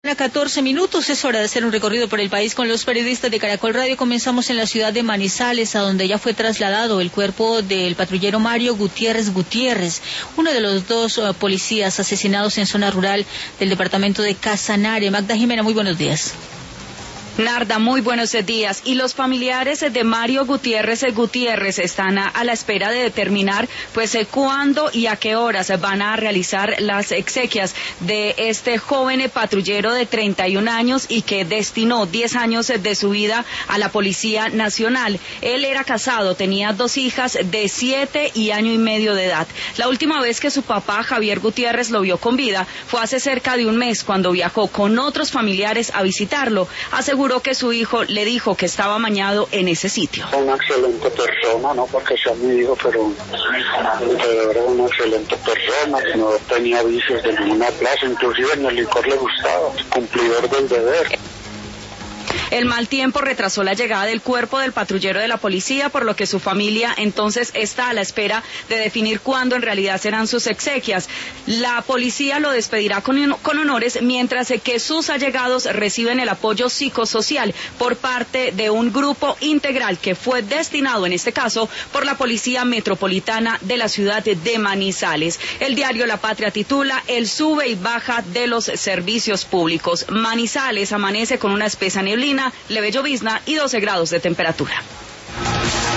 A 14 minutos es hora de hacer un recorrido por el país con los periodistas de Caracol Radio. Comenzamos en la ciudad de Manizales, a donde ya fue trasladado el cuerpo del patrullero Mario Gutiérrez, uno de los dos policías asesinados en zona rural del departamento de Casanare. Magda Jimena, muy buenos días. Narda, muy buenos días. Y los familiares de Mario Gutiérrez están a la espera de determinar cuándo y a qué horas van a realizar las exequias de este joven patrullero de 31 años y que destinó 10 años de su vida a la Policía Nacional. Él era casado, tenía 2 hijas de 7 y año y medio de edad. La última vez que su papá, Javier Gutiérrez, lo vio con vida fue hace cerca de un mes, cuando viajó con otros familiares a visitarlo. Aseguró que su hijo le dijo que estaba amañado en ese sitio. Una excelente persona, no porque sea mi hijo, pero era una excelente persona, no tenía vicios de ninguna clase, inclusive en el licor le gustaba, cumplidor del deber. El mal tiempo retrasó la llegada del cuerpo del patrullero de la policía, por lo que su familia entonces está a la espera de definir cuándo en realidad serán sus exequias. La policía lo despedirá con honores, mientras que sus allegados reciben el apoyo psicosocial por parte de un grupo integral que fue destinado, en este caso, por la Policía Metropolitana de la ciudad de Manizales. El diario La Patria titula: El sube y baja de los servicios públicos. Manizales amanece con una espesa neblina, leve llovizna y 12 grados de temperatura.